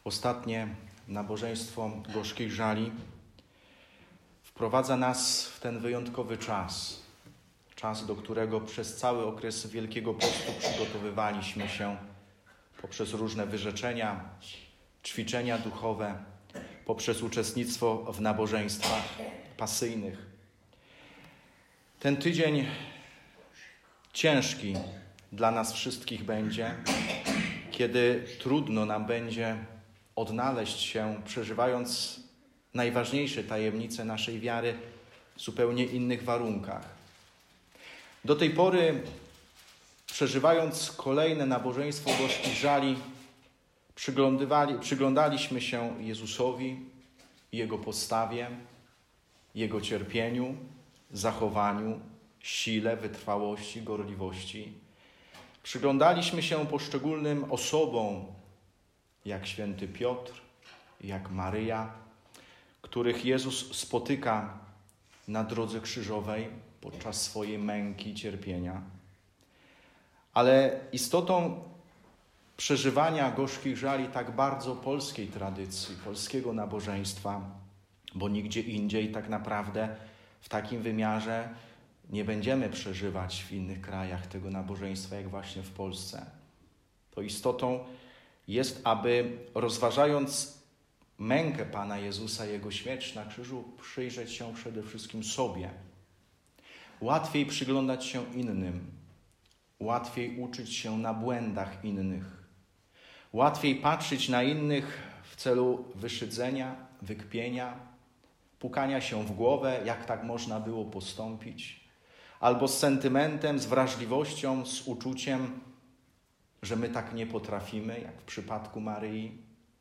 Ostatnie nabożeństwo gorzkich żali wprowadza nas w ten wyjątkowy czas, do którego przez cały okres Wielkiego Postu przygotowywaliśmy się poprzez różne wyrzeczenia, ćwiczenia duchowe, poprzez uczestnictwo w nabożeństwach pasyjnych. Ten tydzień ciężki dla nas wszystkich będzie, kiedy trudno nam będzie odnaleźć się, przeżywając najważniejsze tajemnice naszej wiary w zupełnie innych warunkach. Do tej pory, przeżywając kolejne nabożeństwo gorzkich żali, przyglądaliśmy się Jezusowi, Jego postawie, Jego cierpieniu, zachowaniu, sile, wytrwałości, gorliwości. Przyglądaliśmy się poszczególnym osobom, jak święty Piotr, jak Maryja, których Jezus spotyka na drodze krzyżowej podczas swojej męki i cierpienia. Ale istotą przeżywania gorzkich żali tak bardzo polskiej tradycji, polskiego nabożeństwa, bo nigdzie indziej tak naprawdę w takim wymiarze nie będziemy przeżywać w innych krajach tego nabożeństwa, jak właśnie w Polsce. To istotą jest, aby rozważając mękę Pana Jezusa, Jego śmierć na krzyżu, przyjrzeć się przede wszystkim sobie. Łatwiej przyglądać się innym, łatwiej uczyć się na błędach innych, łatwiej patrzeć na innych w celu wyszydzenia, wykpienia, pukania się w głowę, jak tak można było postąpić, albo z sentymentem, z wrażliwością, z uczuciem, że my tak nie potrafimy, jak w przypadku Maryi.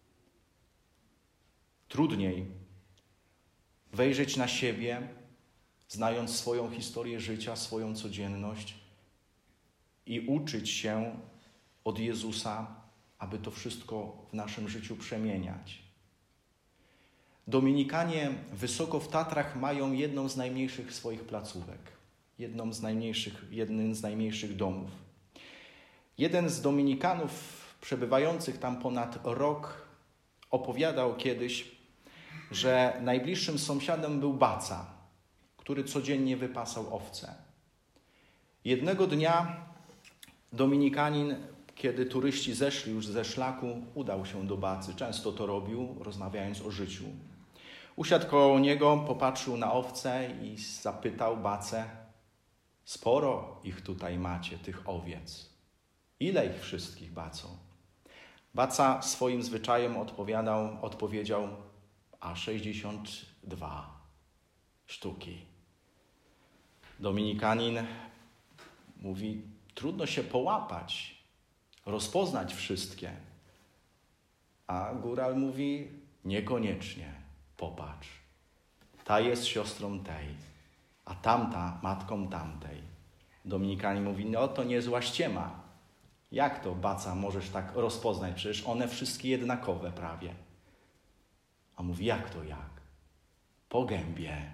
Trudniej wejrzeć na siebie, znając swoją historię życia, swoją codzienność i uczyć się od Jezusa, aby to wszystko w naszym życiu przemieniać. Dominikanie wysoko w Tatrach mają jedną z najmniejszych swoich placówek, jeden z najmniejszych domów. Jeden z dominikanów przebywających tam ponad rok opowiadał kiedyś, że najbliższym sąsiadem był Baca, który codziennie wypasał owce. Jednego dnia dominikanin, kiedy turyści zeszli już ze szlaku, udał się do Bacy. Często to robił, rozmawiając o życiu. Usiadł koło niego, popatrzył na owce i zapytał Bacę: sporo ich tutaj macie, tych owiec. Ile ich wszystkich, Baco? Baca swoim zwyczajem odpowiedział: a 62 sztuki. Dominikanin mówi: trudno się połapać, rozpoznać wszystkie. A góral mówi: niekoniecznie, popatrz. Ta jest siostrą tej, a tamta matką tamtej. Dominikanin mówi: no to niezła ściema. Jak to, Baca, możesz tak rozpoznać? Przecież one wszystkie jednakowe prawie. A mówi: jak to jak? Po gębie.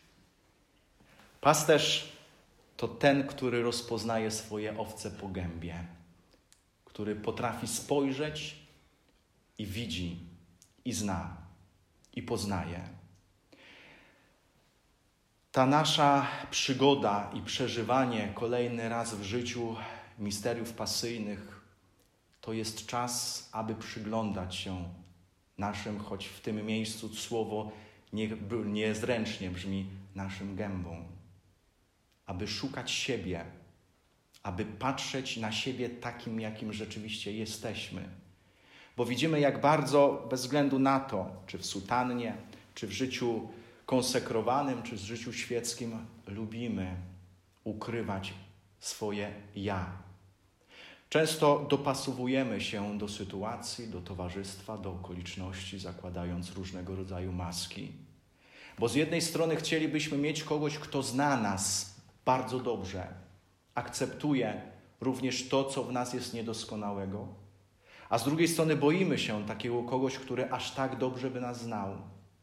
Pasterz to ten, który rozpoznaje swoje owce po gębie, który potrafi spojrzeć i widzi, i zna, i poznaje. Ta nasza przygoda i przeżywanie kolejny raz w życiu misteriów pasyjnych to jest czas, aby przyglądać się naszym, choć w tym miejscu słowo niezręcznie brzmi, naszym gębom. Aby szukać siebie, aby patrzeć na siebie takim, jakim rzeczywiście jesteśmy. Bo widzimy, jak bardzo, bez względu na to, czy w sutannie, czy w życiu konsekrowanym, czy w życiu świeckim, lubimy ukrywać swoje ja. Często dopasowujemy się do sytuacji, do towarzystwa, do okoliczności, zakładając różnego rodzaju maski. Bo z jednej strony chcielibyśmy mieć kogoś, kto zna nas bardzo dobrze, akceptuje również to, co w nas jest niedoskonałego, a z drugiej strony boimy się takiego kogoś, który aż tak dobrze by nas znał.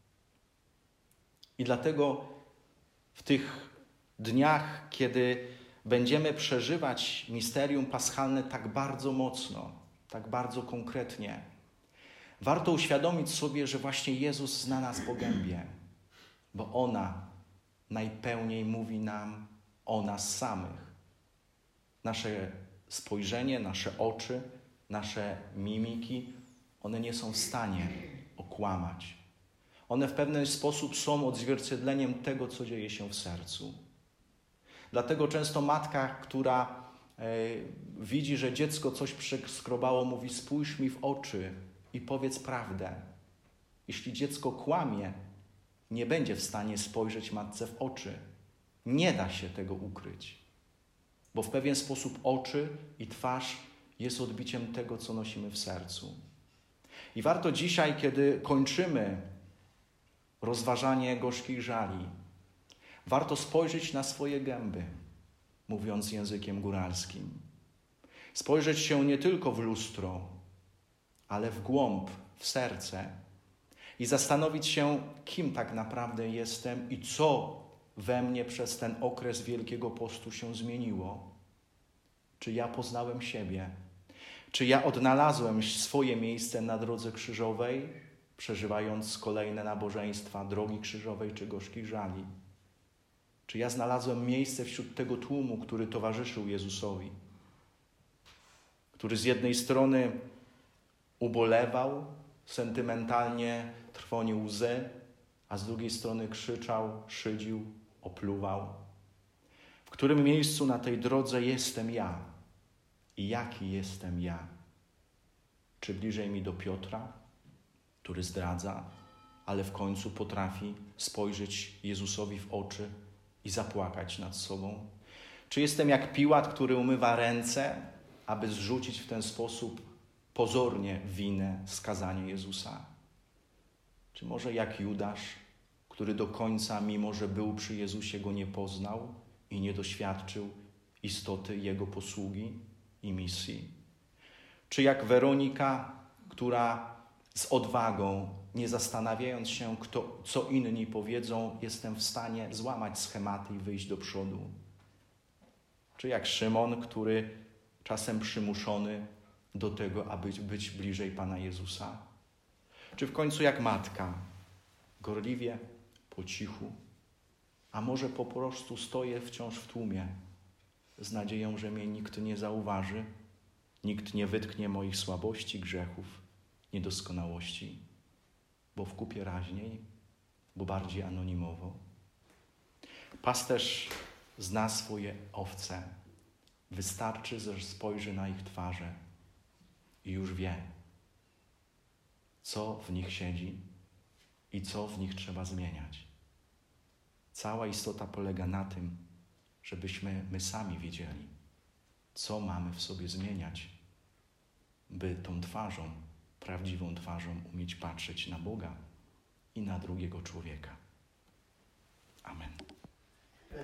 I dlatego w tych dniach, kiedy będziemy przeżywać misterium paschalne tak bardzo mocno, tak bardzo konkretnie, Warto uświadomić sobie, że właśnie Jezus zna nas po gębie, bo ona najpełniej mówi nam o nas samych. Nasze spojrzenie, nasze oczy, nasze mimiki, one nie są w stanie okłamać. One w pewien sposób są odzwierciedleniem tego, co dzieje się w sercu. Dlatego często matka, która widzi, że dziecko coś przeskrobało, mówi: spójrz mi w oczy i powiedz prawdę. Jeśli dziecko kłamie, nie będzie w stanie spojrzeć matce w oczy. Nie da się tego ukryć, bo w pewien sposób oczy i twarz jest odbiciem tego, co nosimy w sercu. I warto dzisiaj, kiedy kończymy rozważanie gorzkich żali, warto spojrzeć na swoje gęby, mówiąc językiem góralskim. Spojrzeć się nie tylko w lustro, ale w głąb, w serce i zastanowić się, kim tak naprawdę jestem i co we mnie przez ten okres Wielkiego Postu się zmieniło. Czy ja poznałem siebie? Czy ja odnalazłem swoje miejsce na drodze krzyżowej, przeżywając kolejne nabożeństwa drogi krzyżowej czy gorzkich żali? Czy ja znalazłem miejsce wśród tego tłumu, który towarzyszył Jezusowi? Który z jednej strony ubolewał, sentymentalnie trwonił łzy, a z drugiej strony krzyczał, szydził, opluwał. W którym miejscu na tej drodze jestem ja? I jaki jestem ja? Czy bliżej mi do Piotra, który zdradza, ale w końcu potrafi spojrzeć Jezusowi w oczy i zapłakać nad sobą? Czy jestem jak Piłat, który umywa ręce, aby zrzucić w ten sposób pozornie winę skazania Jezusa? Czy może jak Judasz, który do końca, mimo że był przy Jezusie, go nie poznał i nie doświadczył istoty Jego posługi i misji? Czy jak Weronika, która z odwagą, nie zastanawiając się, co inni powiedzą, jestem w stanie złamać schematy i wyjść do przodu? Czy jak Szymon, który czasem przymuszony do tego, aby być bliżej Pana Jezusa? Czy w końcu jak matka, gorliwie, po cichu, a może po prostu stoję wciąż w tłumie, z nadzieją, że mnie nikt nie zauważy, nikt nie wytknie moich słabości, grzechów, niedoskonałości, bo w kupie raźniej, bo bardziej anonimowo. Pasterz zna swoje owce. Wystarczy, że spojrzy na ich twarze i już wie, co w nich siedzi i co w nich trzeba zmieniać. Cała istota polega na tym, żebyśmy my sami wiedzieli, co mamy w sobie zmieniać, by tą twarzą, prawdziwą twarzą umieć patrzeć na Boga i na drugiego człowieka. Amen.